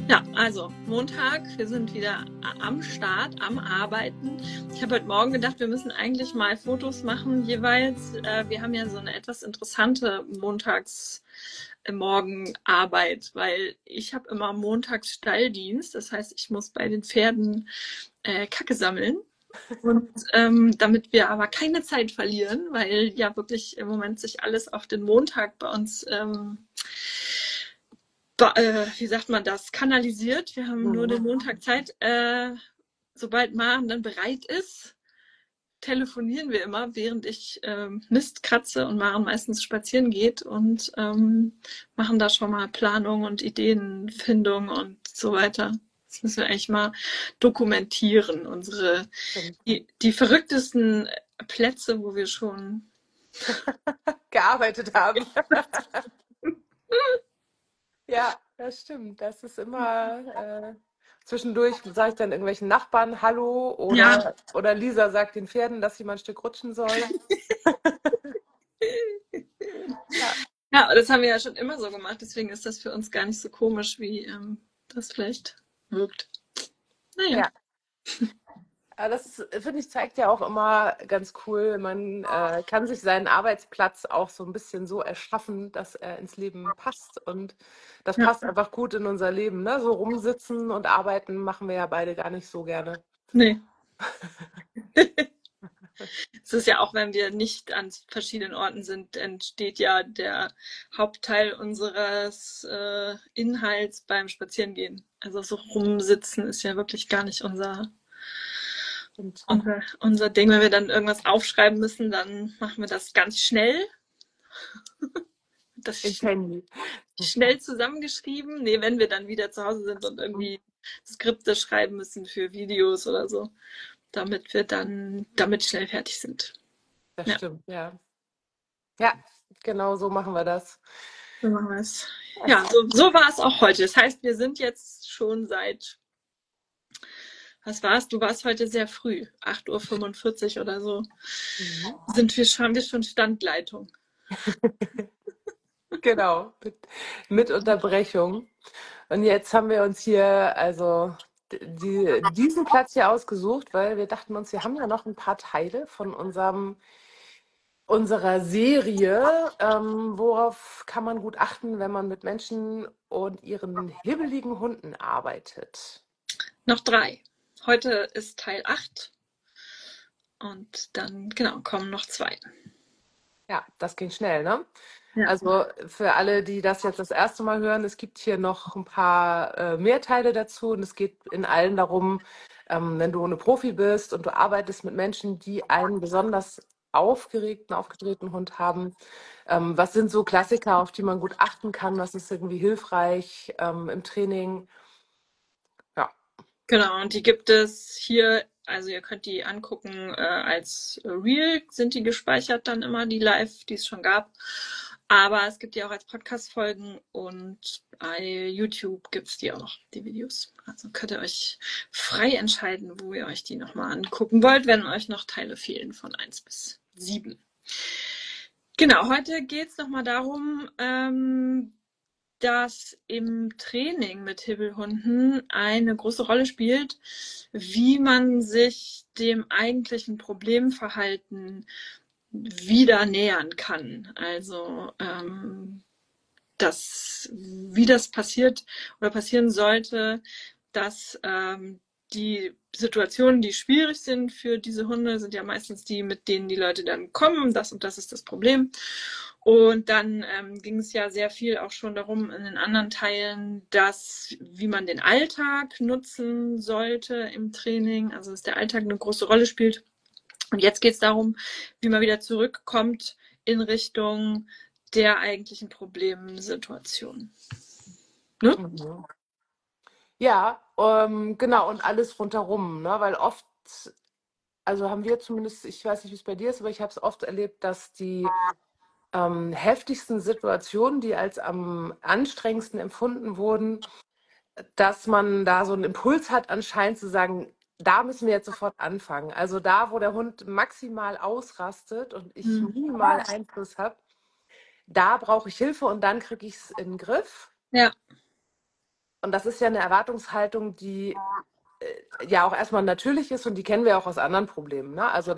Ja, also Montag, wir sind wieder am Start, am Arbeiten. Ich habe heute Morgen gedacht, wir müssen eigentlich mal Fotos machen jeweils. Wir haben ja so eine etwas interessante Montagsmorgenarbeit, weil ich habe immer montags Stalldienst. Das heißt, ich muss bei den Pferden Kacke sammeln. Und damit wir aber keine Zeit verlieren, weil ja wirklich im Moment sich alles auf den Montag bei uns wie sagt man das, kanalisiert. Wir haben nur den Montag Zeit. Sobald Maren dann bereit ist, telefonieren wir immer, während ich Mist kratze und Maren meistens spazieren geht und machen da schon mal Planung und Ideenfindung und so weiter. Das müssen wir eigentlich mal dokumentieren, die verrücktesten Plätze, wo wir schon gearbeitet haben. Ja, das stimmt. Das ist immer zwischendurch sage ich dann irgendwelchen Nachbarn Hallo ja, oder Lisa sagt den Pferden, dass sie mal ein Stück rutschen sollen. Ja, ja, das haben wir ja schon immer so gemacht, deswegen ist das für uns gar nicht so komisch, wie das vielleicht wirkt. Naja. ja. Aber das finde ich, zeigt ja auch immer ganz cool. Man kann sich seinen Arbeitsplatz auch so ein bisschen so erschaffen, dass er ins Leben passt. Und das Ja, passt einfach gut in unser Leben. Ne? So rumsitzen und arbeiten machen wir ja beide gar nicht so gerne. nee. Es ist ja auch, wenn wir nicht an verschiedenen Orten sind, entsteht ja der Hauptteil unseres Inhalts beim Spazierengehen. Also so rumsitzen ist ja wirklich gar nicht Und unser Ding. Wenn wir dann irgendwas aufschreiben müssen, dann machen wir das ganz schnell. Das ins Handy. schnell zusammengeschrieben. Nee, wenn wir dann wieder zu Hause sind und irgendwie Skripte schreiben müssen für Videos oder so, damit schnell fertig sind. Das Ja, stimmt, ja. Ja, genau so machen wir das. so machen wir es. Ja, so war es auch heute. Das heißt, wir sind jetzt schon was war es? Du warst heute sehr früh, 8:45 Uhr oder so, Mhm. haben wir schon Standleitung. Genau, mit Unterbrechung. Und jetzt haben wir uns hier also diesen Platz hier ausgesucht, weil wir dachten uns, wir haben ja noch ein paar Teile von unserer Serie. Worauf kann man gut achten, wenn man mit Menschen und ihren hibbeligen Hunden arbeitet? Noch 3. Heute ist Teil 8 und dann, genau, kommen noch 2. Ja, das ging schnell, ne? Ja. Also für alle, die das jetzt das erste Mal hören, es gibt hier noch ein paar mehr Teile dazu und es geht in allen darum, wenn du eine Profi bist und du arbeitest mit Menschen, die einen besonders aufgedrehten Hund haben, was sind so Klassiker, auf die man gut achten kann, was ist irgendwie hilfreich im Training? Ja, Genau, und die gibt es hier, also ihr könnt die angucken als Reel, sind die gespeichert dann immer, die Live, die es schon gab. Aber es gibt die auch als Podcast-Folgen und bei YouTube gibt es die auch noch, die Videos. Also könnt ihr euch frei entscheiden, wo ihr euch die nochmal angucken wollt, wenn euch noch Teile fehlen von 1 bis 7. Genau, heute geht es nochmal darum, dass im Training mit Hibbelhunden eine große Rolle spielt, wie man sich dem eigentlichen Problemverhalten wieder nähern kann. Also wie das passiert oder passieren sollte, dass die Situationen, die schwierig sind für diese Hunde, sind ja meistens die, mit denen die Leute dann kommen. Das und das ist das Problem. Und dann ging es ja sehr viel auch schon darum in den anderen Teilen, wie man den Alltag nutzen sollte im Training, also dass der Alltag eine große Rolle spielt. Und jetzt geht es darum, wie man wieder zurückkommt in Richtung der eigentlichen Problemsituation. Ne? mhm. Ja, genau, und alles rundherum, ne? Weil oft, also haben wir zumindest, ich weiß nicht, wie es bei dir ist, aber ich habe es oft erlebt, dass die heftigsten Situationen, die als am anstrengendsten empfunden wurden, dass man da so einen Impuls hat, anscheinend zu sagen, da müssen wir jetzt sofort anfangen. Also da, wo der Hund maximal ausrastet und ich Hm. minimal Einfluss habe, da brauche ich Hilfe und dann kriege ich es in den Griff. Ja, Und das ist ja eine Erwartungshaltung, die ja auch erstmal natürlich ist und die kennen wir auch aus anderen Problemen. Ne? Also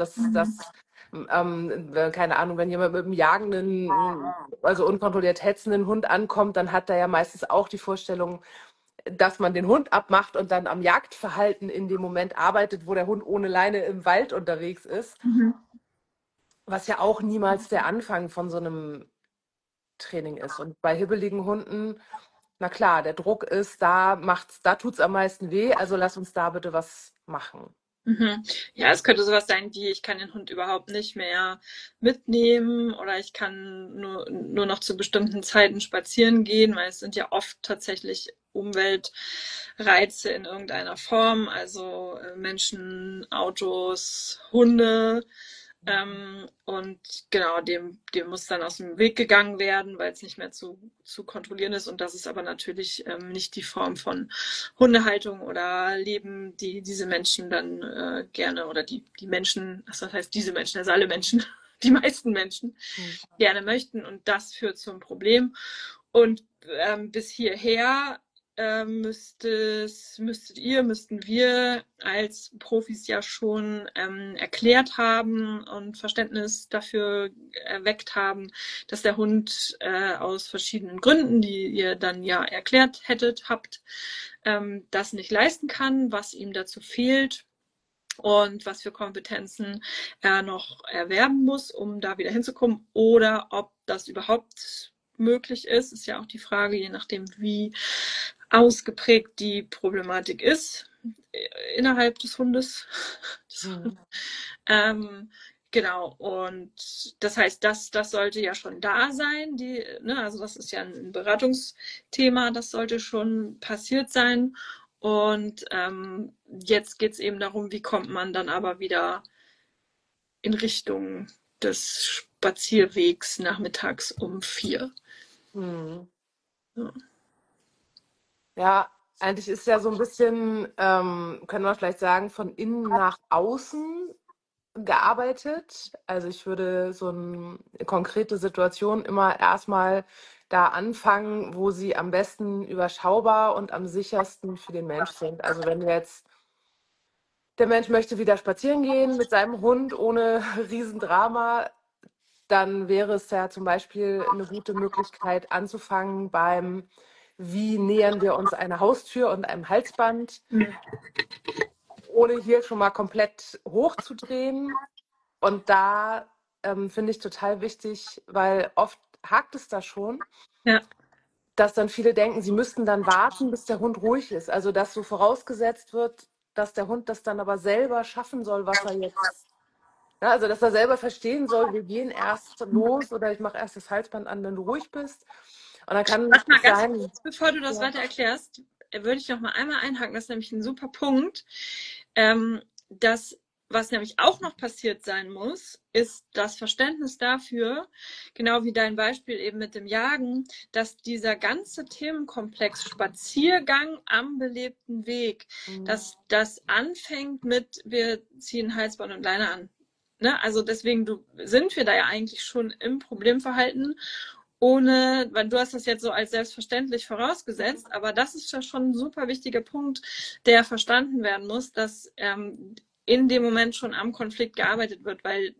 keine Ahnung, wenn jemand mit einem jagenden, also unkontrolliert hetzenden Hund ankommt, dann hat er ja meistens auch die Vorstellung, dass man den Hund abmacht und dann am Jagdverhalten in dem Moment arbeitet, wo der Hund ohne Leine im Wald unterwegs ist, Mhm. was ja auch niemals der Anfang von so einem Training ist. Und bei hibbeligen Hunden, na klar, der Druck ist, da tut's am meisten weh, also lass uns da bitte was machen. Mhm. Ja, es könnte sowas sein wie, ich kann den Hund überhaupt nicht mehr mitnehmen oder ich kann nur noch zu bestimmten Zeiten spazieren gehen, weil es sind ja oft tatsächlich Umweltreize in irgendeiner Form, also Menschen, Autos, Hunde. Und genau, dem muss dann aus dem Weg gegangen werden, weil es nicht mehr zu kontrollieren ist. Und das ist aber natürlich nicht die Form von Hundehaltung oder Leben, die diese Menschen dann gerne oder die Menschen, was heißt diese Menschen, also alle Menschen, die meisten Menschen Hm. gerne möchten. Und das führt zum Problem. Und bis hierher müssten wir als Profis ja schon erklärt haben und Verständnis dafür erweckt haben, dass der Hund aus verschiedenen Gründen, die ihr dann ja erklärt habt, das nicht leisten kann, was ihm dazu fehlt und was für Kompetenzen er noch erwerben muss, um da wieder hinzukommen oder ob das überhaupt möglich ist ja auch die Frage, je nachdem, wie ausgeprägt die Problematik ist innerhalb des Hundes. Mhm. Genau, und das heißt, das sollte ja schon da sein. Also das ist ja ein Beratungsthema, das sollte schon passiert sein. Und jetzt geht es eben darum, wie kommt man dann aber wieder in Richtung des Spazierwegs nachmittags um 4. Mhm. Ja. Ja, eigentlich ist ja so ein bisschen, können wir vielleicht sagen, von innen nach außen gearbeitet. Also ich würde so eine konkrete Situation immer erstmal da anfangen, wo sie am besten überschaubar und am sichersten für den Mensch sind. Also wenn jetzt der Mensch möchte wieder spazieren gehen mit seinem Hund ohne Riesendrama, dann wäre es ja zum Beispiel eine gute Möglichkeit anzufangen beim, wie nähern wir uns einer Haustür und einem Halsband, Mhm. ohne hier schon mal komplett hochzudrehen. Und da finde ich total wichtig, weil oft hakt es da schon, Ja. dass dann viele denken, sie müssten dann warten, bis der Hund ruhig ist. Also dass so vorausgesetzt wird, dass der Hund das dann aber selber schaffen soll, was er jetzt. Ja, also dass er selber verstehen soll, wir gehen erst los oder ich mache erst das Halsband an, wenn du ruhig bist. Und dann kann Warte mal es ganz sein, kurz, bevor du das ja. weiter erklärst, würde ich noch mal einmal einhaken. Das ist nämlich ein super Punkt. Das, was nämlich auch noch passiert sein muss, ist das Verständnis dafür, genau wie dein Beispiel eben mit dem Jagen, dass dieser ganze Themenkomplex Spaziergang am belebten Weg, Mhm. dass das anfängt mit, wir ziehen Halsband und Leine an. Ne? Also deswegen sind wir da ja eigentlich schon im Problemverhalten weil du hast das jetzt so als selbstverständlich vorausgesetzt, aber das ist ja schon ein super wichtiger Punkt, der verstanden werden muss, dass in dem Moment schon am Konflikt gearbeitet wird, weil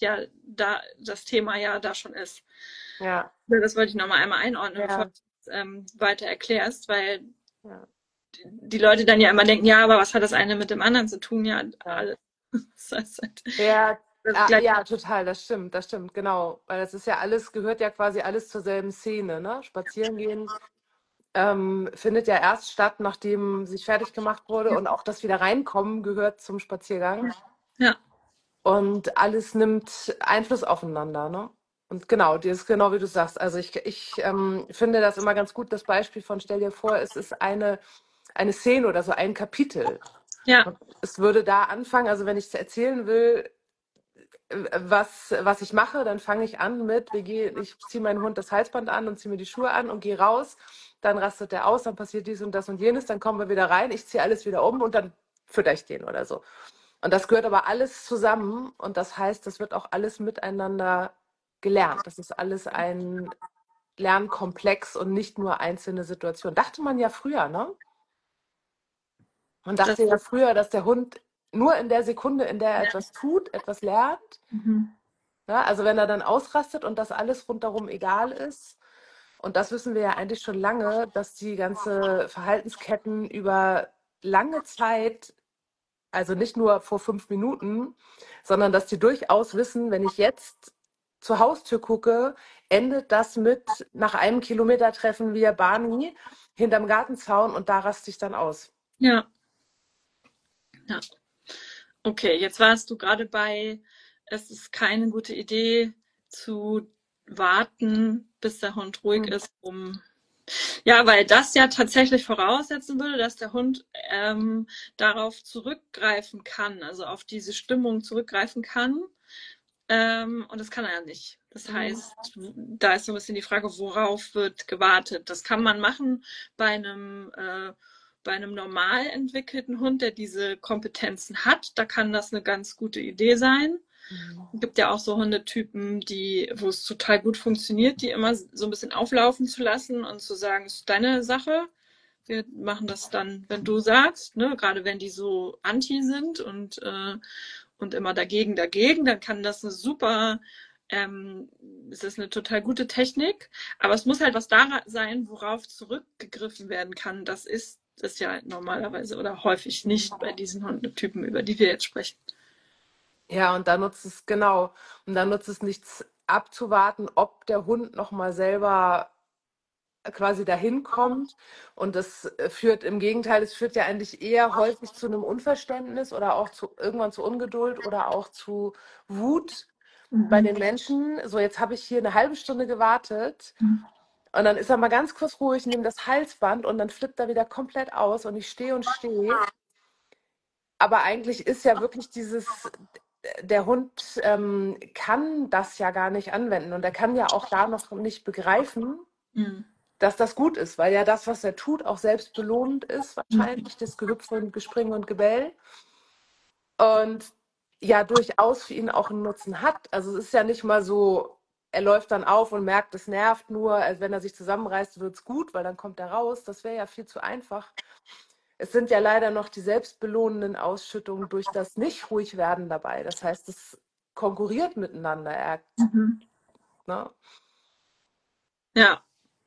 das Thema ja da schon ist. Ja, Das wollte ich nochmal einmal einordnen, bevor ja, du das weiter erklärst, weil ja, die Leute dann ja immer denken, ja, aber was hat das eine mit dem anderen zu tun? Ja, ja. alles. Das heißt halt, Ja, das gleiche. ja, total, das stimmt, genau. Weil das ist ja alles, gehört ja quasi alles zur selben Szene, ne? Spazieren gehen findet ja erst statt, nachdem sich fertig gemacht wurde und auch das wieder reinkommen gehört zum Spaziergang. Ja, Und alles nimmt Einfluss aufeinander, ne? Und genau, das ist genau wie du sagst. Also ich finde das immer ganz gut, das Beispiel von stell dir vor, es ist eine Szene oder so ein Kapitel. ja, Und es würde da anfangen, also wenn ich es erzählen will, was ich mache, dann fange ich an mit, ich ziehe meinen Hund das Halsband an und ziehe mir die Schuhe an und gehe raus. Dann rastet er aus, dann passiert dies und das und jenes, dann kommen wir wieder rein, ich ziehe alles wieder um und dann fütter ich den oder so. Und das gehört aber alles zusammen und das heißt, das wird auch alles miteinander gelernt. Das ist alles Lernkomplex und nicht nur einzelne Situationen. Dachte man ja früher, ne? Man Das, dachte ja früher, dass der Hund nur in der Sekunde, in der er etwas tut, etwas lernt. mhm. Ne? Also wenn er dann ausrastet und das alles rundherum egal ist. Und das wissen wir ja eigentlich schon lange, dass die ganze Verhaltensketten über lange Zeit, also nicht nur vor 5 Minuten, sondern dass die durchaus wissen, wenn ich jetzt zur Haustür gucke, endet das mit, nach einem Kilometer treffen wir Barney hinterm Gartenzaun und da raste ich dann aus. Ja, ja. Okay, jetzt warst du gerade bei, es ist keine gute Idee zu warten, bis der Hund ruhig Hm. ist, um ja, weil das ja tatsächlich voraussetzen würde, dass der Hund darauf zurückgreifen kann, also auf diese Stimmung zurückgreifen kann. Und das kann er ja nicht. Das heißt, da ist so ein bisschen die Frage, worauf wird gewartet? Das kann man machen bei einem normal entwickelten Hund, der diese Kompetenzen hat. Da kann das eine ganz gute Idee sein. Es gibt ja auch so Hundetypen, wo es total gut funktioniert, die immer so ein bisschen auflaufen zu lassen und zu sagen, es ist deine Sache. Wir machen das dann, wenn du sagst, ne? Gerade wenn die so anti sind und immer dagegen, dann kann das eine super, es ist eine total gute Technik, aber es muss halt was da sein, worauf zurückgegriffen werden kann. Das ist es ja normalerweise oder häufig nicht bei diesen Hundetypen, über die wir jetzt sprechen. Ja, und da nutzt es, genau, und da nutzt es nichts abzuwarten, ob der Hund nochmal selber quasi dahin kommt. Und das führt im Gegenteil, es führt ja eigentlich eher häufig zu einem Unverständnis oder auch irgendwann zu Ungeduld oder auch zu Wut bei den Menschen. So, jetzt habe ich hier eine halbe Stunde gewartet und dann ist er mal ganz kurz ruhig, nehme das Halsband und dann flippt er wieder komplett aus und ich stehe und stehe. Aber eigentlich ist ja wirklich der Hund kann das ja gar nicht anwenden und er kann ja auch da noch nicht begreifen, Mhm. dass das gut ist, weil ja das, was er tut, auch selbst belohnend ist, Mhm. wahrscheinlich, das Gehüpfe und Gespringe und Gebell. Und ja, durchaus für ihn auch einen Nutzen hat. Also es ist ja nicht mal so, er läuft dann auf und merkt, es nervt nur, also wenn er sich zusammenreißt, wird es gut, weil dann kommt er raus. Das wäre ja viel zu einfach. Es sind ja leider noch die selbstbelohnenden Ausschüttungen durch das nicht ruhig werden dabei. Das heißt, es konkurriert miteinander. Mhm. Ne? Ja.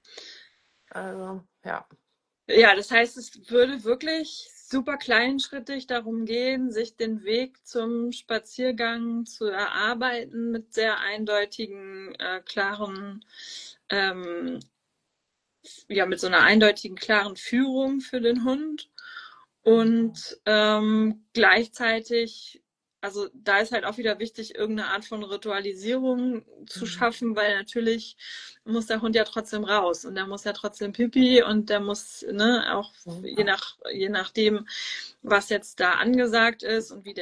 Also, ja. Ja, das heißt, es würde wirklich super kleinschrittig darum gehen, sich den Weg zum Spaziergang zu erarbeiten mit sehr eindeutigen, klaren, ähm, ja, mit so einer eindeutigen, klaren Führung für den Hund. Und gleichzeitig, also da ist halt auch wieder wichtig, irgendeine Art von Ritualisierung zu schaffen, weil natürlich muss der Hund ja trotzdem raus und der muss ja trotzdem Pipi und der muss, ne, auch je nachdem, was jetzt da angesagt ist und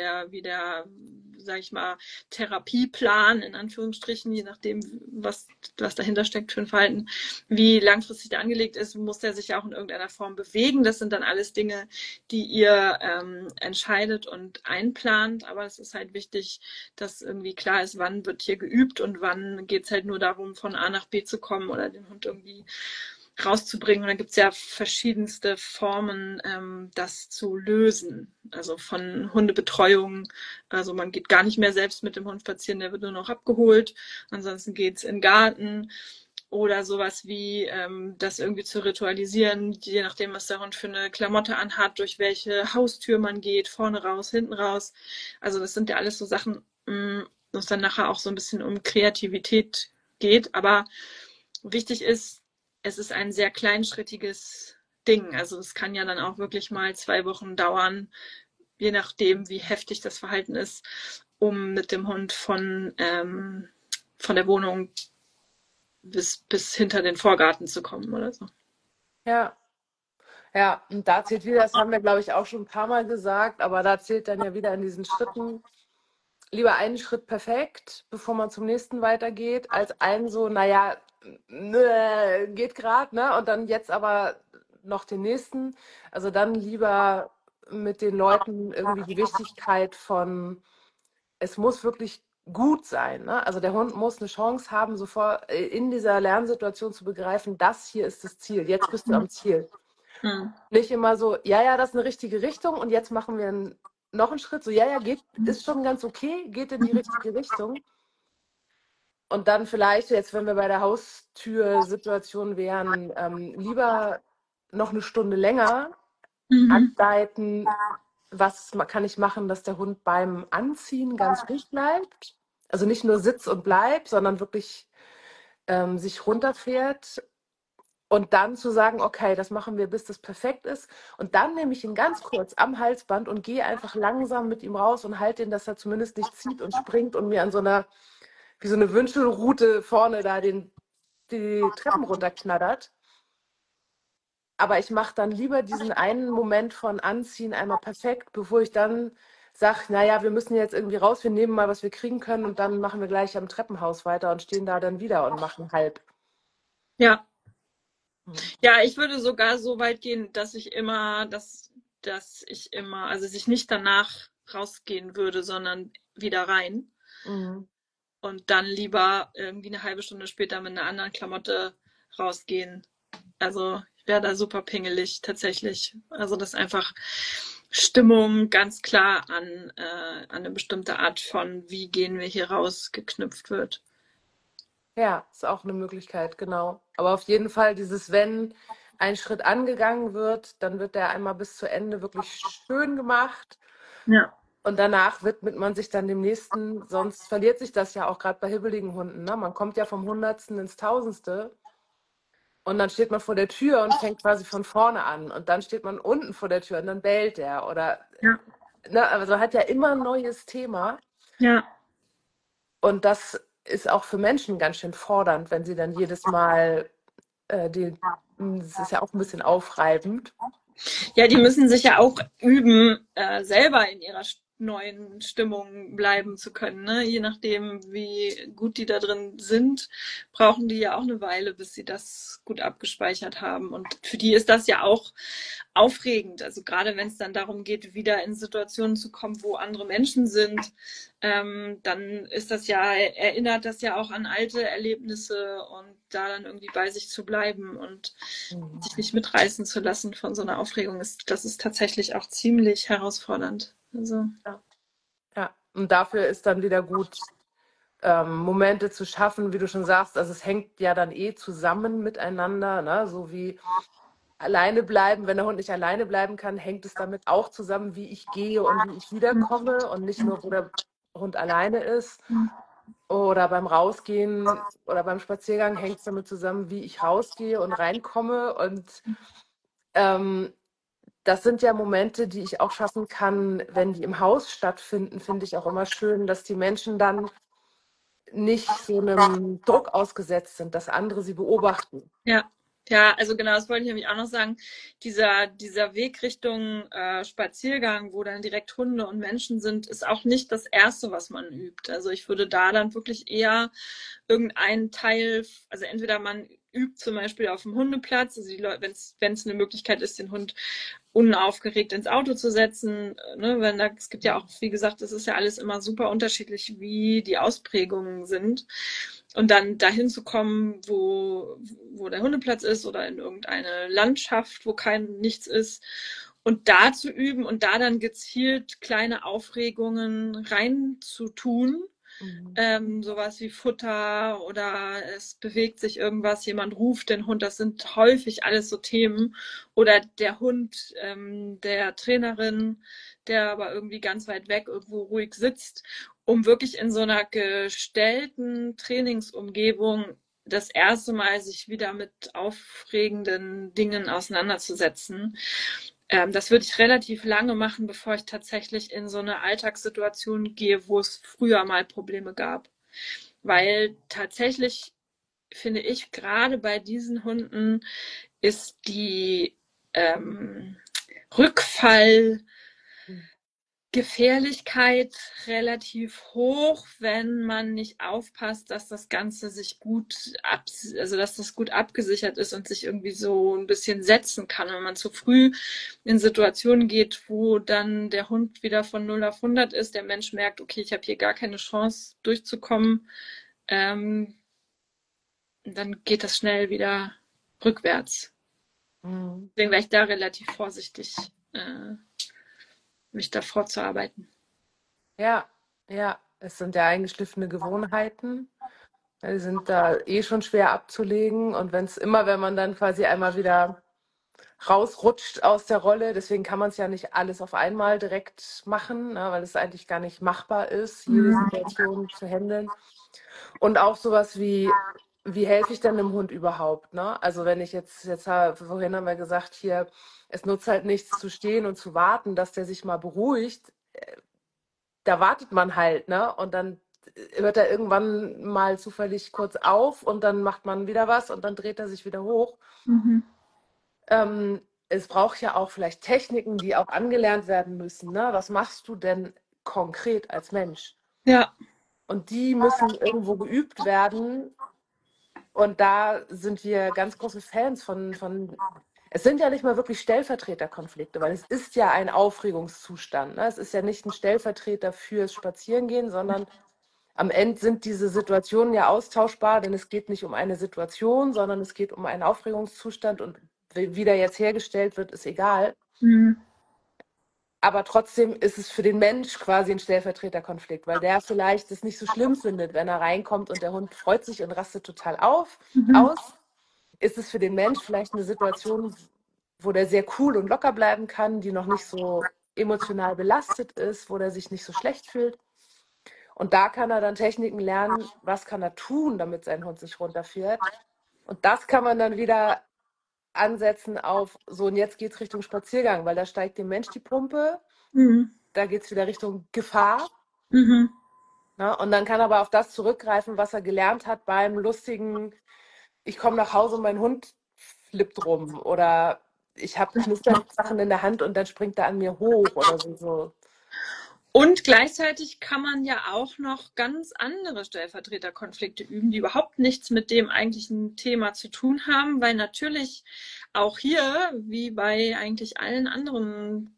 sag ich mal, Therapieplan in Anführungsstrichen, je nachdem, was dahinter steckt für ein Verhalten, wie langfristig der angelegt ist, muss der sich ja auch in irgendeiner Form bewegen. Das sind dann alles Dinge, die ihr entscheidet und einplant. Aber es ist halt wichtig, dass irgendwie klar ist, wann wird hier geübt und wann geht es halt nur darum, von A nach B zu kommen oder den Hund irgendwie rauszubringen. Und da gibt es ja verschiedenste Formen, das zu lösen. Also von Hundebetreuung, also man geht gar nicht mehr selbst mit dem Hund spazieren, der wird nur noch abgeholt. Ansonsten geht es in den Garten oder sowas wie das irgendwie zu ritualisieren, je nachdem, was der Hund für eine Klamotte anhat, durch welche Haustür man geht, vorne raus, hinten raus. Also das sind ja alles so Sachen, wo es dann nachher auch so ein bisschen um Kreativität geht. Aber wichtig ist, es ist ein sehr kleinschrittiges Ding. Also es kann ja dann auch wirklich mal 2 Wochen dauern, je nachdem, wie heftig das Verhalten ist, um mit dem Hund von der Wohnung bis hinter den Vorgarten zu kommen oder so. Ja. Ja, und da zählt wieder, das haben wir, glaube ich, auch schon ein paar Mal gesagt, aber da zählt dann ja wieder in diesen Schritten lieber einen Schritt perfekt, bevor man zum nächsten weitergeht, als einen so, naja, geht gerade, ne? Und dann jetzt aber noch den nächsten. Also dann lieber mit den Leuten irgendwie die Wichtigkeit von, es muss wirklich gut sein. Ne? Also der Hund muss eine Chance haben, sofort in dieser Lernsituation zu begreifen, das hier ist das Ziel, jetzt bist du am Ziel. Mhm. Nicht immer so, ja, ja, das ist eine richtige Richtung und jetzt machen wir noch einen Schritt, so, ja, ja, ist schon ganz okay, geht in die richtige Richtung. Und dann vielleicht, jetzt, wenn wir bei der Haustürsituation wären, lieber noch eine Stunde länger Mhm. anleiten, was kann ich machen, dass der Hund beim Anziehen ganz ruhig bleibt. Also nicht nur sitz und bleib, sondern wirklich sich runterfährt und dann zu sagen, okay, das machen wir, bis das perfekt ist. Und dann nehme ich ihn ganz kurz am Halsband und gehe einfach langsam mit ihm raus und halte ihn, dass er zumindest nicht zieht und springt und mir an so einer, wie so eine Wünschelrute vorne da die Treppen runterknattert. Aber ich mache dann lieber diesen einen Moment von Anziehen einmal perfekt, bevor ich dann sage, naja, wir müssen jetzt irgendwie raus, wir nehmen mal, was wir kriegen können und dann machen wir gleich am Treppenhaus weiter und stehen da dann wieder und machen halb. Ja. Mhm. Ja, ich würde sogar so weit gehen, dass ich immer, also dass ich nicht danach rausgehen würde, sondern wieder rein Mhm. und dann lieber irgendwie eine halbe Stunde später mit einer anderen Klamotte rausgehen. Also ich wäre da super pingelig tatsächlich. Also dass einfach Stimmung ganz klar an eine bestimmte Art von, wie gehen wir hier raus, geknüpft wird. Ja, ist auch eine Möglichkeit, genau. Aber auf jeden Fall dieses, wenn ein Schritt angegangen wird, dann wird der einmal bis zu Ende wirklich schön gemacht. Ja. Und danach widmet man sich dann dem nächsten, sonst verliert sich das ja auch gerade bei hibbeligen Hunden. Ne? Man kommt ja vom Hundertsten ins Tausendste und dann steht man vor der Tür und fängt quasi von vorne an. Und dann steht man unten vor der Tür und dann bellt der. Oder, Ja. ne, also hat ja immer ein neues Thema. Ja. Und das ist auch für Menschen ganz schön fordernd, wenn sie dann jedes Mal das ist ja auch ein bisschen aufreibend. Ja, die müssen sich ja auch üben, selber in ihrer neuen Stimmung bleiben zu können. Ne? Je nachdem, wie gut die da drin sind, brauchen die ja auch eine Weile, bis sie das gut abgespeichert haben. Und für die ist das ja auch aufregend. Also gerade wenn es dann darum geht, wieder in Situationen zu kommen, wo andere Menschen sind, dann ist das ja, erinnert das ja auch an alte Erlebnisse und da dann irgendwie bei sich zu bleiben und sich nicht mitreißen zu lassen von so einer Aufregung, das ist tatsächlich auch ziemlich herausfordernd. Also, Ja. Ja. Und dafür ist dann wieder gut, Momente zu schaffen, wie du schon sagst. Also es hängt ja dann eh zusammen miteinander, ne? So wie alleine bleiben. Wenn der Hund nicht alleine bleiben kann, hängt es damit auch zusammen, wie ich gehe und wie ich wiederkomme und nicht nur, wo der Hund alleine ist. Oder beim Rausgehen oder beim Spaziergang hängt es damit zusammen, wie ich rausgehe und reinkomme. Und ähm, das sind ja Momente, die ich auch schaffen kann, wenn die im Haus stattfinden, finde ich auch immer schön, dass die Menschen dann nicht so einem Druck ausgesetzt sind, dass andere sie beobachten. ja. Ja, also genau, das wollte ich nämlich auch noch sagen. Dieser Weg Richtung Spaziergang, wo dann direkt Hunde und Menschen sind, ist auch nicht das Erste, was man übt. Also ich würde da dann wirklich eher irgendeinen Teil, also entweder man übt zum Beispiel auf dem Hundeplatz, also wenn es eine Möglichkeit ist, den Hund unaufgeregt ins Auto zu setzen, ne, es gibt ja auch, wie gesagt, das ist ja alles immer super unterschiedlich, wie die Ausprägungen sind. Und dann dahin zu kommen, wo der Hundeplatz ist oder in irgendeine Landschaft, wo nichts ist. Und da zu üben und da dann gezielt kleine Aufregungen reinzutun, Mhm. sowas wie Futter oder es bewegt sich irgendwas, jemand ruft den Hund, das sind häufig alles so Themen. Oder der Hund der Trainerin, der aber irgendwie ganz weit weg irgendwo ruhig sitzt, um wirklich in so einer gestellten Trainingsumgebung das erste Mal sich wieder mit aufregenden Dingen auseinanderzusetzen. Das würde ich relativ lange machen, bevor ich tatsächlich in so eine Alltagssituation gehe, wo es früher mal Probleme gab. Weil tatsächlich finde ich, gerade bei diesen Hunden ist die Rückfall Gefährlichkeit relativ hoch, wenn man nicht aufpasst, dass das Ganze sich also dass das gut abgesichert ist und sich irgendwie so ein bisschen setzen kann. Wenn man zu früh in Situationen geht, wo dann der Hund wieder von 0 auf 100 ist, der Mensch merkt, okay, ich habe hier gar keine Chance durchzukommen, ähm, dann geht das schnell wieder rückwärts. Mhm. Deswegen wäre ich da relativ vorsichtig, mich da vorzuarbeiten. Ja, ja, es sind ja eingeschliffene Gewohnheiten. Ja, die sind da eh schon schwer abzulegen. Und wenn man dann quasi einmal wieder rausrutscht aus der Rolle, deswegen kann man es ja nicht alles auf einmal direkt machen, ne, weil es eigentlich gar nicht machbar ist, jede Mhm. Situation zu handeln. Und auch sowas wie helfe ich denn dem Hund überhaupt, ne? Also wenn ich vorhin haben wir gesagt, hier, es nutzt halt nichts zu stehen und zu warten, dass der sich mal beruhigt. Da wartet man halt, ne? Und dann hört er irgendwann mal zufällig kurz auf und dann macht man wieder was und dann dreht er sich wieder hoch. Mhm. Es braucht ja auch vielleicht Techniken, die auch angelernt werden müssen, ne? Was machst du denn konkret als Mensch? Ja. Und die müssen irgendwo geübt werden. Und da sind wir ganz große Fans es sind ja nicht mal wirklich Stellvertreterkonflikte, weil es ist ja ein Aufregungszustand. Ne? Es ist ja nicht ein Stellvertreter fürs Spazierengehen, sondern am Ende sind diese Situationen ja austauschbar, denn es geht nicht um eine Situation, sondern es geht um einen Aufregungszustand und wie der jetzt hergestellt wird, ist egal. Mhm. Aber trotzdem ist es für den Mensch quasi ein Stellvertreterkonflikt, weil der vielleicht es nicht so schlimm findet, wenn er reinkommt und der Hund freut sich und rastet total Mhm. aus. Ist es für den Mensch vielleicht eine Situation, wo der sehr cool und locker bleiben kann, die noch nicht so emotional belastet ist, wo der sich nicht so schlecht fühlt. Und da kann er dann Techniken lernen, was kann er tun, damit sein Hund sich runterfährt. Und das kann man dann wieder ansetzen auf so, und jetzt geht es Richtung Spaziergang, weil da steigt dem Mensch die Pumpe, Mhm. da geht es wieder Richtung Gefahr. Mhm. Ne? Und dann kann er aber auf das zurückgreifen, was er gelernt hat beim lustigen, ich komme nach Hause und mein Hund flippt rum oder ich habe Knistersachen in der Hand und dann springt er an mir hoch oder so. Und gleichzeitig kann man ja auch noch ganz andere Stellvertreterkonflikte üben, die überhaupt nichts mit dem eigentlichen Thema zu tun haben, weil natürlich auch hier, wie bei eigentlich allen anderen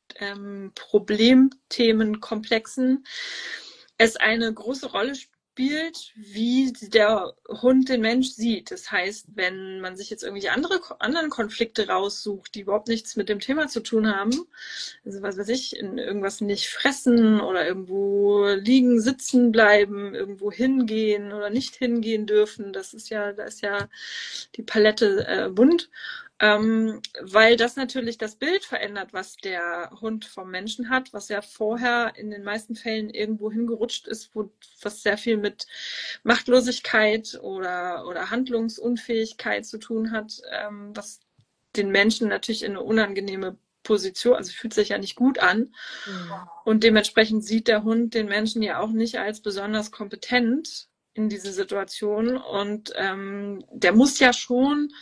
Problemthemenkomplexen, es eine große Rolle spielt, wie der Hund den Mensch sieht. Das heißt, wenn man sich jetzt irgendwelche anderen Konflikte raussucht, die überhaupt nichts mit dem Thema zu tun haben, also was weiß ich, in irgendwas nicht fressen oder irgendwo liegen, sitzen bleiben, irgendwo hingehen oder nicht hingehen dürfen, da ist ja die Palette bunt. Weil das natürlich das Bild verändert, was der Hund vom Menschen hat, was ja vorher in den meisten Fällen irgendwo hingerutscht ist, was sehr viel mit Machtlosigkeit oder Handlungsunfähigkeit zu tun hat, was den Menschen natürlich in eine unangenehme Position, also fühlt sich ja nicht gut an. Mhm. Und dementsprechend sieht der Hund den Menschen ja auch nicht als besonders kompetent in diese Situation. Und der muss ja schon,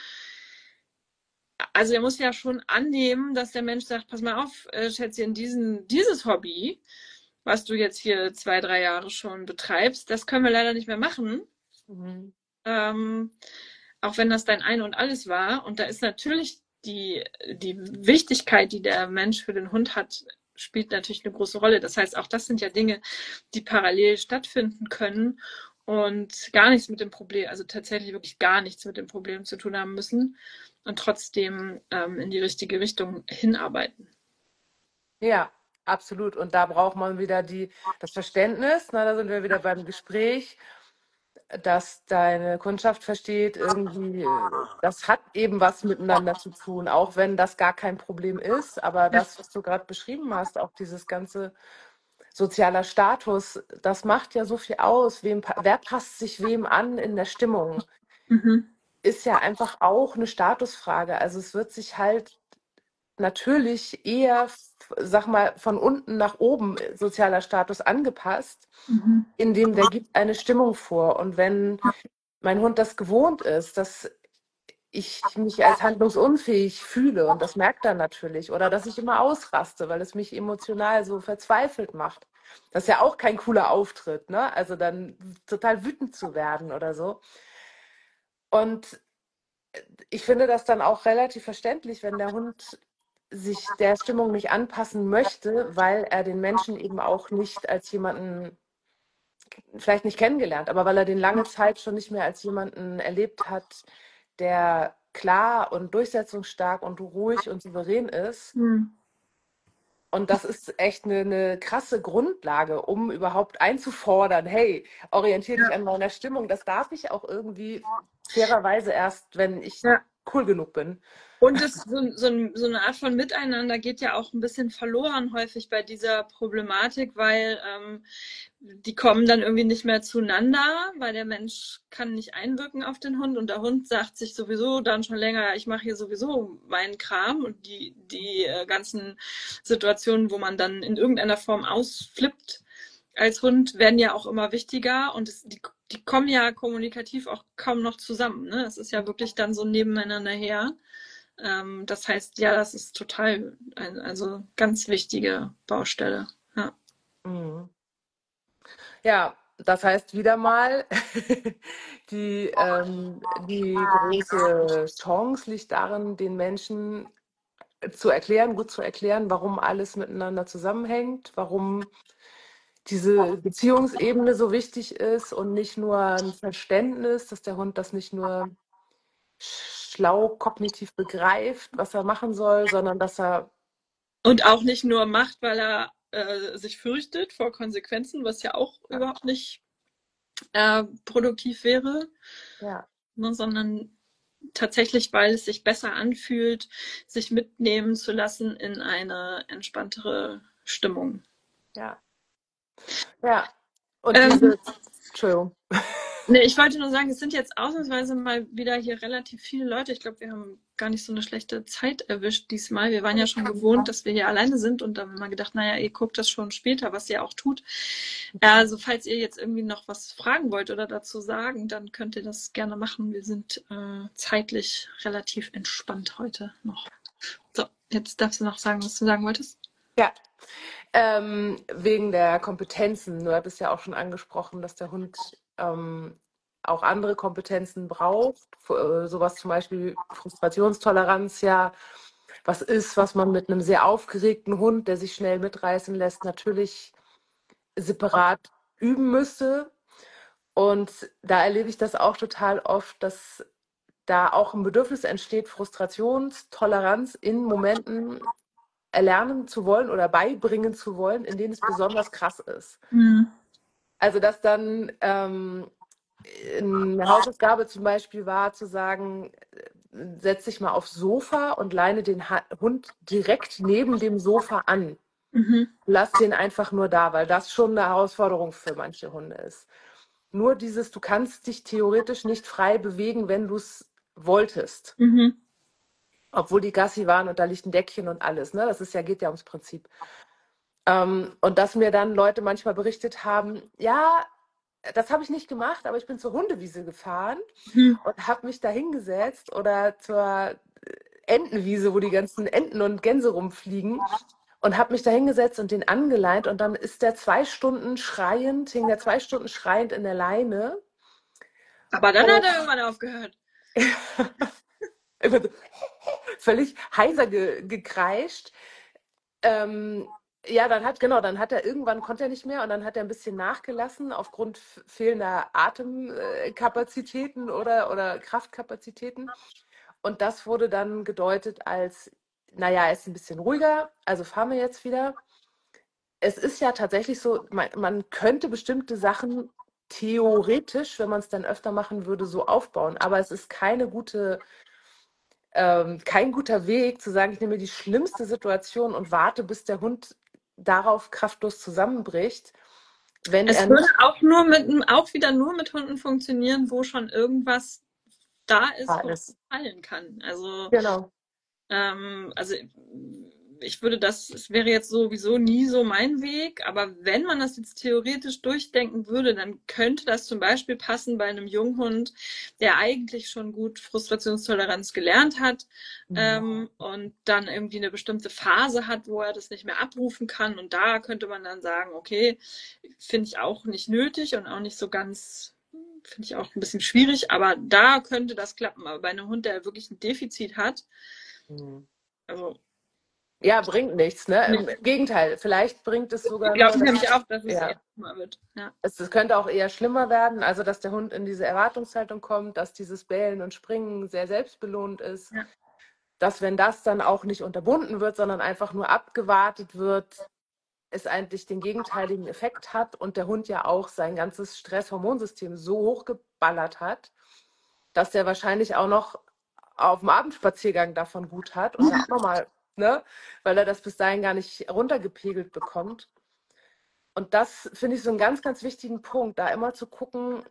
also er muss ja schon annehmen, dass der Mensch sagt, pass mal auf, Schätzchen, dieses Hobby, was du jetzt hier 2, 3 Jahre schon betreibst, das können wir leider nicht mehr machen. Mhm. Ähm, auch wenn das dein Ein und Alles war. Und da ist natürlich die Wichtigkeit, die der Mensch für den Hund hat, spielt natürlich eine große Rolle. Das heißt, auch das sind ja Dinge, die parallel stattfinden können und gar nichts mit dem Problem, also tatsächlich wirklich gar nichts mit dem Problem zu tun haben müssen und trotzdem in die richtige Richtung hinarbeiten. Ja, absolut. Und da braucht man wieder das Verständnis, na, da sind wir wieder beim Gespräch, dass deine Kundschaft versteht, irgendwie, das hat eben was miteinander zu tun, auch wenn das gar kein Problem ist. Aber Ja. das, was du gerade beschrieben hast, auch dieses ganze sozialer Status, das macht ja so viel aus. Wer passt sich wem an in der Stimmung? Mhm. Ist ja einfach auch eine Statusfrage. Also es wird sich halt natürlich eher, sag mal, von unten nach oben sozialer Status angepasst, Mhm. indem der gibt eine Stimmung vor. Und wenn mein Hund das gewohnt ist, dass ich mich als handlungsunfähig fühle und das merkt er natürlich. Oder dass ich immer ausraste, weil es mich emotional so verzweifelt macht. Das ist ja auch kein cooler Auftritt, ne? Also dann total wütend zu werden oder so. Und ich finde das dann auch relativ verständlich, wenn der Hund sich der Stimmung nicht anpassen möchte, weil er den Menschen eben auch nicht als jemanden, vielleicht nicht kennengelernt, aber weil er den lange Zeit schon nicht mehr als jemanden erlebt hat, der klar und durchsetzungsstark und ruhig und souverän ist. Hm. Und das ist echt eine krasse Grundlage, um überhaupt einzufordern, hey, orientiere dich Ja, an meiner Stimmung. Das darf ich auch irgendwie fairerweise erst, wenn ich ja. cool genug bin. Und so eine Art von Miteinander geht ja auch ein bisschen verloren häufig bei dieser Problematik, weil die kommen dann irgendwie nicht mehr zueinander, weil der Mensch kann nicht einwirken auf den Hund und der Hund sagt sich sowieso dann schon länger, ich mache hier sowieso meinen Kram und die ganzen Situationen, wo man dann in irgendeiner Form ausflippt als Hund, werden ja auch immer wichtiger und die kommen ja kommunikativ auch kaum noch zusammen. Ne? Das ist ja wirklich dann so nebeneinander her. Das heißt, ja, das ist total, also ganz wichtige Baustelle. Ja. Mhm. Ja, das heißt wieder mal, die große Chance liegt darin, den Menschen zu erklären, gut zu erklären, warum alles miteinander zusammenhängt, warum diese Beziehungsebene so wichtig ist und nicht nur ein Verständnis, dass der Hund das nicht nur schlau kognitiv begreift, was er machen soll, sondern dass er, Und auch nicht nur macht, weil er sich fürchtet vor Konsequenzen, was ja auch ja, überhaupt nicht produktiv wäre, ja, ne, sondern tatsächlich, weil es sich besser anfühlt, sich mitnehmen zu lassen in eine entspanntere Stimmung. ja, ja. Und Ähm, diese, Entschuldigung. Nee, ich wollte nur sagen, es sind jetzt ausnahmsweise mal wieder hier relativ viele Leute. Ich glaube, wir haben gar nicht so eine schlechte Zeit erwischt diesmal. Wir waren ja schon gewohnt, dass wir hier alleine sind und da haben wir mal gedacht, naja, ihr guckt das schon später, was ihr auch tut. Also falls ihr jetzt irgendwie noch was fragen wollt oder dazu sagen, dann könnt ihr das gerne machen. Wir sind zeitlich relativ entspannt heute noch. So, jetzt darfst du noch sagen, was du sagen wolltest. Ja, wegen der Kompetenzen. Du hattest ja auch schon angesprochen, dass der Hund auch andere Kompetenzen braucht. Sowas zum Beispiel Frustrationstoleranz ja was ist, was man mit einem sehr aufgeregten Hund, der sich schnell mitreißen lässt, natürlich separat üben müsste. Und da erlebe ich das auch total oft, dass da auch ein Bedürfnis entsteht, Frustrationstoleranz in Momenten erlernen zu wollen oder beibringen zu wollen, in denen es besonders krass ist. Hm. Also dass dann eine Hausaufgabe zum Beispiel war, zu sagen, setz dich mal aufs Sofa und leine den Hund direkt neben dem Sofa an. Mhm. Lass den einfach nur da, weil das schon eine Herausforderung für manche Hunde ist. Nur dieses, du kannst dich theoretisch nicht frei bewegen, wenn du es wolltest. Mhm. Obwohl die Gassi waren und da liegt ein Deckchen und alles. Ne? Das ist ja, geht ja ums Prinzip. Und dass mir dann Leute manchmal berichtet haben, ja, das habe ich nicht gemacht, aber ich bin zur Hundewiese gefahren Mhm. und habe mich da hingesetzt oder zur Entenwiese, wo die ganzen Enten und Gänse rumfliegen und habe mich da hingesetzt und den angeleint und dann ist der 2 Stunden schreiend, hing der 2 Stunden schreiend in der Leine. Aber dann hat Und er irgendwann aufgehört. völlig heiser gekreischt. Ähm, ja, dann hat er irgendwann konnte er nicht mehr und dann hat er ein bisschen nachgelassen aufgrund fehlender Atemkapazitäten oder Kraftkapazitäten. Und das wurde dann gedeutet als, naja, er ist ein bisschen ruhiger, also fahren wir jetzt wieder. Es ist ja tatsächlich so, man könnte bestimmte Sachen theoretisch, wenn man es dann öfter machen würde, so aufbauen. Aber es ist kein guter Weg zu sagen, ich nehme die schlimmste Situation und warte, bis der Hund darauf kraftlos zusammenbricht, wenn er Es würde nicht auch wieder nur mit Hunden funktionieren, wo schon irgendwas da da ist, wo ist. man fallen kann. Genau. Also es wäre jetzt sowieso nie so mein Weg, aber wenn man das jetzt theoretisch durchdenken würde, dann könnte das zum Beispiel passen bei einem Junghund, der eigentlich schon gut Frustrationstoleranz gelernt hat, und dann irgendwie eine bestimmte Phase hat, wo er das nicht mehr abrufen kann. Und da könnte man dann sagen, okay, finde ich auch nicht nötig und auch nicht so ganz, finde ich auch ein bisschen schwierig, aber da könnte das klappen. Aber bei einem Hund, der wirklich ein Defizit hat, also Ja, bringt nichts, ne? Im nee, Gegenteil, vielleicht bringt es sogar nur, glaube ich nämlich auch, dass es ja, eher schlimmer wird. Ja. es könnte auch eher schlimmer werden, also dass der Hund in diese Erwartungshaltung kommt, dass dieses Bellen und Springen sehr selbstbelohnt ist, Ja. dass wenn das dann auch nicht unterbunden wird, sondern einfach nur abgewartet wird, es eigentlich den gegenteiligen Effekt hat und der Hund ja auch sein ganzes Stresshormonsystem so hochgeballert hat, dass der wahrscheinlich auch noch auf dem Abendspaziergang davon gut hat und da auch nochmal, ne, weil er das bis dahin gar nicht runtergepegelt bekommt. Und das finde ich so einen ganz, ganz wichtigen Punkt, da immer zu gucken,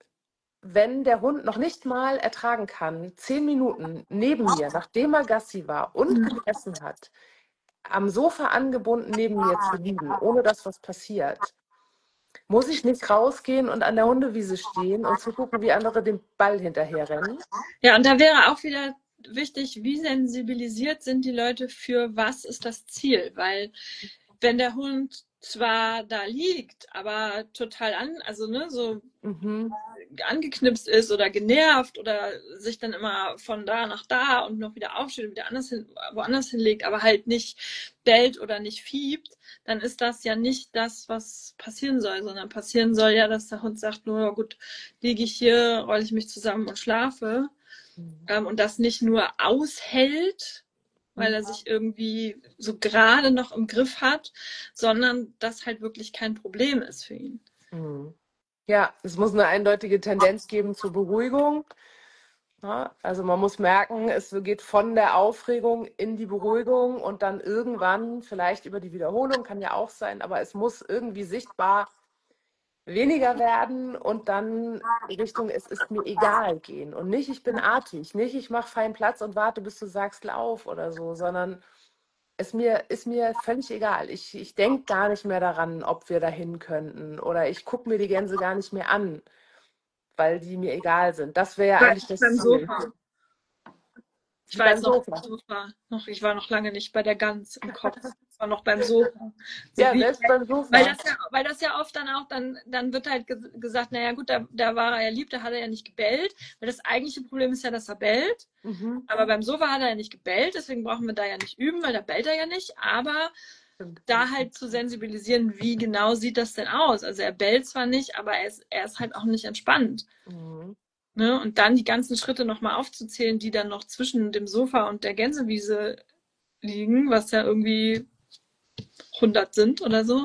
wenn der Hund noch nicht mal ertragen kann, 10 Minuten neben mir, nachdem er Gassi war und gegessen hat, am Sofa angebunden neben mir zu liegen, ohne dass was passiert, muss ich nicht rausgehen und an der Hundewiese stehen und zu gucken, wie andere dem Ball hinterherrennen. Ja, und da wäre auch wieder wichtig, wie sensibilisiert sind die Leute für was ist das Ziel? Weil wenn der Hund zwar da liegt, aber total also ne, so angeknipst ist oder genervt oder sich dann immer von da nach da und noch wieder aufsteht und wieder woanders hinlegt, aber halt nicht bellt oder nicht fiebt, dann ist das ja nicht das, was passieren soll, sondern passieren soll ja, dass der Hund sagt, nur gut, liege ich hier, rolle ich mich zusammen und schlafe, und das nicht nur aushält, weil er sich irgendwie so gerade noch im Griff hat, sondern das halt wirklich kein Problem ist für ihn. Ja, es muss eine eindeutige Tendenz geben zur Beruhigung. Ja, also man muss merken, es geht von der Aufregung in die Beruhigung und dann irgendwann, vielleicht über die Wiederholung, kann ja auch sein, aber es muss irgendwie sichtbar weniger werden und dann Richtung es ist mir egal gehen. Und nicht, ich bin artig, nicht, ich mache feinen Platz und warte, bis du sagst, lauf oder so, sondern ist mir völlig egal. Ich denke gar nicht mehr daran, ob wir dahin könnten oder ich gucke mir die Gänse gar nicht mehr an, weil die mir egal sind. Das wäre ja eigentlich das Beim Ziel. Sofa. Ich Wie war beim jetzt noch Sofa. beim Sofa. Ich war noch lange nicht bei der Gans im Kopf. Ich war noch beim Sofa. So Ja, wie, selbst beim Sofa. weil das ja oft dann auch, dann wird halt gesagt, naja gut, da war er ja lieb, da hat er ja nicht gebellt. Weil das eigentliche Problem ist ja, dass er bellt. Aber beim Sofa hat er ja nicht gebellt, deswegen brauchen wir da ja nicht üben, weil da bellt er ja nicht. Aber da halt zu sensibilisieren, wie genau sieht das denn aus? Also er bellt zwar nicht, aber er ist halt auch nicht entspannt. Ne? Und dann die ganzen Schritte nochmal aufzuzählen, die dann noch zwischen dem Sofa und der Gänsewiese liegen, was ja irgendwie 100 sind oder so.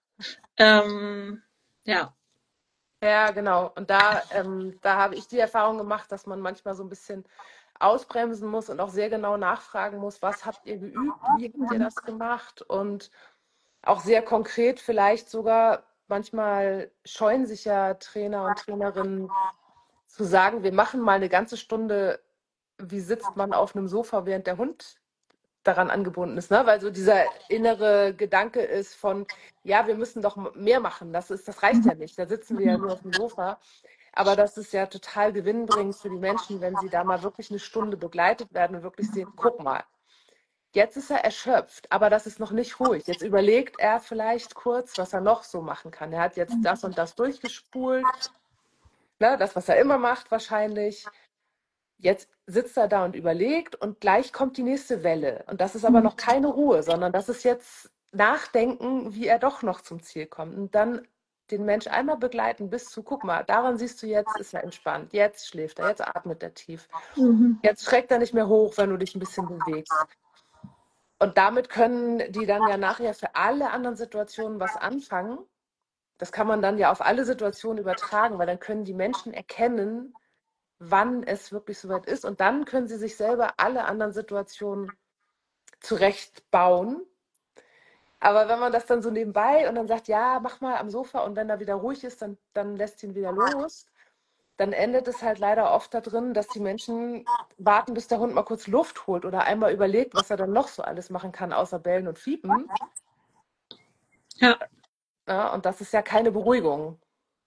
Ja. Ja, genau. Und da habe ich die Erfahrung gemacht, dass man manchmal so ein bisschen ausbremsen muss und auch sehr genau nachfragen muss, was habt ihr geübt, wie habt ihr das gemacht und auch sehr konkret vielleicht sogar, manchmal scheuen sich ja Trainer und Trainerinnen zu sagen, wir machen mal eine ganze Stunde, wie sitzt man auf einem Sofa, während der Hund daran angebunden ist, ne? Weil so dieser innere Gedanke ist von, ja, wir müssen doch mehr machen, das reicht ja nicht, da sitzen wir ja nur auf dem Sofa. Aber das ist ja total gewinnbringend für die Menschen, wenn sie da mal wirklich eine Stunde begleitet werden und wirklich sehen, guck mal, jetzt ist er erschöpft, aber das ist noch nicht ruhig. Jetzt überlegt er vielleicht kurz, was er noch so machen kann. Er hat jetzt das und das durchgespult, ne, das, was er immer macht wahrscheinlich. Jetzt sitzt er da und überlegt und gleich kommt die nächste Welle. Und das ist aber noch keine Ruhe, sondern das ist jetzt Nachdenken, wie er doch noch zum Ziel kommt. Und dann den Mensch einmal begleiten bis zu, guck mal, daran siehst du, jetzt ist er entspannt, jetzt schläft er, jetzt atmet er tief. Jetzt schreckt er nicht mehr hoch, wenn du dich ein bisschen bewegst. Und damit können die dann ja nachher für alle anderen Situationen was anfangen. Das kann man dann ja auf alle Situationen übertragen, weil dann können die Menschen erkennen, wann es wirklich soweit ist. Und dann können sie sich selber alle anderen Situationen zurechtbauen. Aber wenn man das dann so nebenbei und dann sagt, ja, mach mal am Sofa und wenn er wieder ruhig ist, dann lässt ihn wieder los, dann endet es halt leider oft da drin, dass die Menschen warten, bis der Hund mal kurz Luft holt oder einmal überlegt, was er dann noch so alles machen kann, außer bellen und fiepen. Ja. Ja, und das ist ja keine Beruhigung.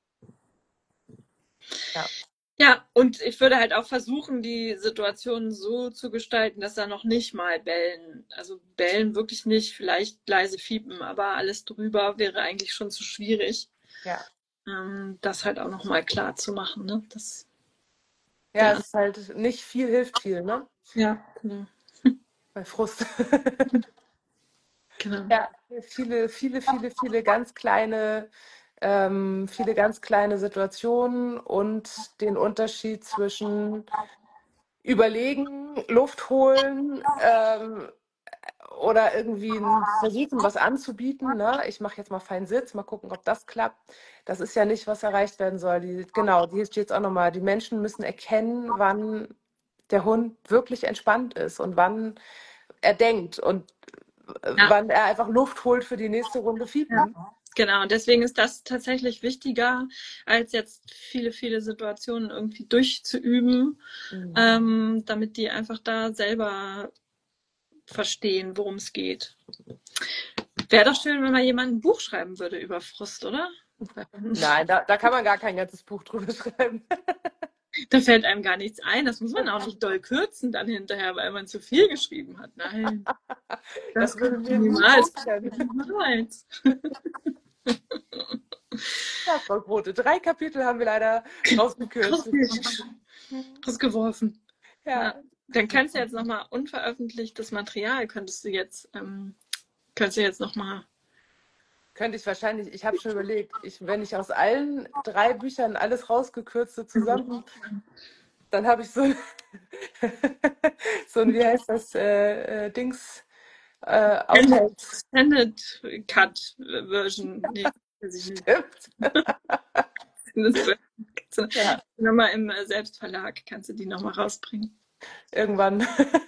Ja. Ja, und ich würde halt auch versuchen, die Situation so zu gestalten, dass er noch nicht mal bellen, also bellen wirklich nicht, vielleicht leise fiepen, aber alles drüber wäre eigentlich schon zu schwierig. Ja. Das halt auch nochmal klar zu machen, ne? Ja, es ist halt nicht viel hilft viel, ne? Ja, genau. Bei Frust. Genau. Ja, viele viele ganz kleine Situationen und den Unterschied zwischen überlegen, Luft holen, oder irgendwie versuchen, was anzubieten. Ne? Ich mache jetzt mal feinen Sitz, mal gucken, ob das klappt. Das ist ja nicht, was erreicht werden soll. Genau, die steht jetzt auch nochmal. Die Menschen müssen erkennen, wann der Hund wirklich entspannt ist und wann er denkt und Ja, wann er einfach Luft holt für die nächste Runde ja. Fiepen. Genau, deswegen ist das tatsächlich wichtiger, als jetzt viele Situationen irgendwie durchzuüben, damit die einfach da selber verstehen, worum es geht. Wäre doch schön, wenn mal jemand ein Buch schreiben würde über Frust, oder? Nein, da kann man gar kein ganzes Buch drüber schreiben. Da fällt einem gar nichts ein. Das muss man auch nicht doll kürzen dann hinterher, weil man zu viel geschrieben hat. Nein, das Das würde kommt mir nie niemals. passieren. Niemals. Ja, Frau Grote, 3 Kapitel haben wir leider rausgekürzt. Rausgeworfen. Ja. Ja, Dann kannst du jetzt nochmal unveröffentlichtes Material, könntest du jetzt nochmal. könnte ich wahrscheinlich, ich habe schon überlegt, wenn ich aus allen 3 Büchern alles rausgekürzte zusammen, dann habe ich so, so ein, wie heißt das, Dings, Outtakes. Extended Cut Version. Nee, weiß ich nicht. Stimmt. Das Ja, nochmal im Selbstverlag kannst du die nochmal rausbringen. irgendwann.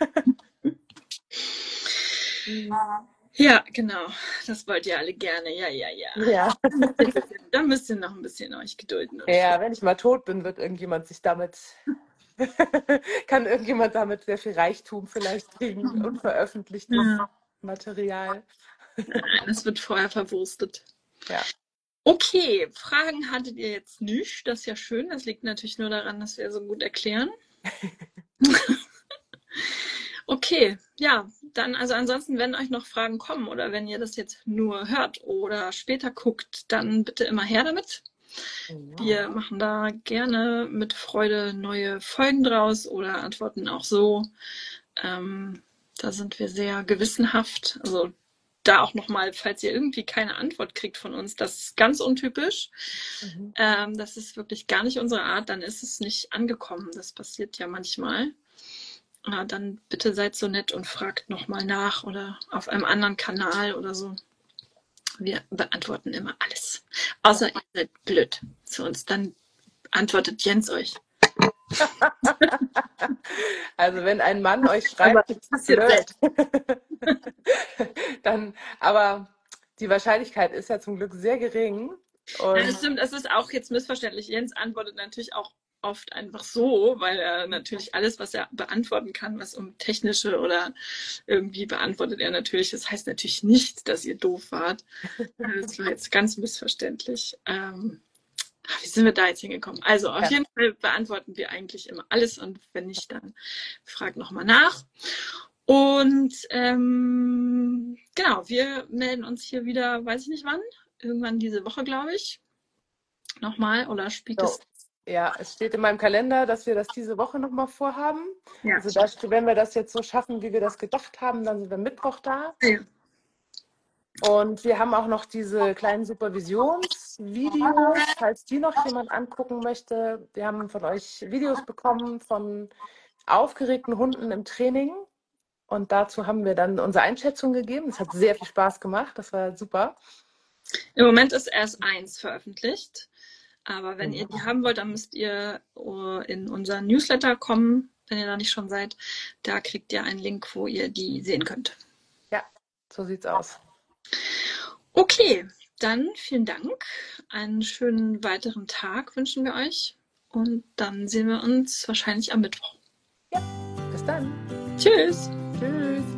Ja, genau. Das wollt ihr alle gerne. Ja. Ja. Dann müsst ihr noch ein bisschen euch gedulden. Ja, wenn ich mal tot bin, wird irgendjemand sich damit, kann irgendjemand damit sehr viel Reichtum vielleicht kriegen, unveröffentlichtes Material. Nein, das wird vorher verwurstet. Ja. Okay, Fragen hattet ihr jetzt nicht. Das ist ja schön. Das liegt natürlich nur daran, dass wir so gut erklären. Okay, ja, dann, also ansonsten, wenn euch noch Fragen kommen oder wenn ihr das jetzt nur hört oder später guckt, dann bitte immer her damit. Wir machen da gerne mit Freude neue Folgen draus oder antworten auch so. Da sind wir sehr gewissenhaft. Also da auch nochmal, falls ihr irgendwie keine Antwort kriegt von uns, das ist ganz untypisch. Das ist wirklich gar nicht unsere Art, dann ist es nicht angekommen. Das passiert ja manchmal. Dann bitte seid so nett und fragt nochmal nach oder auf einem anderen Kanal oder so. Wir beantworten immer alles. Außer ihr seid blöd zu uns. Dann antwortet Jens euch. Also wenn ein Mann euch schreibt, ist es blöd. Dann, aber die Wahrscheinlichkeit ist ja zum Glück sehr gering. Ja, das stimmt, es ist auch jetzt missverständlich. Jens antwortet natürlich auch oft einfach so, weil er natürlich alles, was er beantworten kann, was um technische oder irgendwie beantwortet er natürlich. Das heißt natürlich nicht, dass ihr doof wart. Das war jetzt ganz missverständlich. Wie sind wir da jetzt hingekommen? Also auf jeden Fall beantworten wir eigentlich immer alles und wenn nicht, dann frag nochmal nach. Und genau, wir melden uns hier wieder, weiß ich nicht wann, irgendwann diese Woche, glaube ich. Nochmal oder spätestens. Ja, es steht in meinem Kalender, dass wir das diese Woche nochmal vorhaben. Ja. Also wenn wir das jetzt so schaffen, wie wir das gedacht haben, dann sind wir Mittwoch da. Ja. Und wir haben auch noch diese kleinen Supervisionsvideos, falls die noch jemand angucken möchte. Wir haben von euch Videos bekommen von aufgeregten Hunden im Training. Und dazu haben wir dann unsere Einschätzung gegeben. Es hat sehr viel Spaß gemacht. Das war super. Im Moment ist erst 1 veröffentlicht. Aber wenn ihr die haben wollt, dann müsst ihr in unseren Newsletter kommen, wenn ihr da nicht schon seid. Da kriegt ihr einen Link, wo ihr die sehen könnt. Ja, so sieht's aus. Okay, dann vielen Dank. Einen schönen weiteren Tag wünschen wir euch. Und dann sehen wir uns wahrscheinlich am Mittwoch. Ja, bis dann. Tschüss! Tschüss.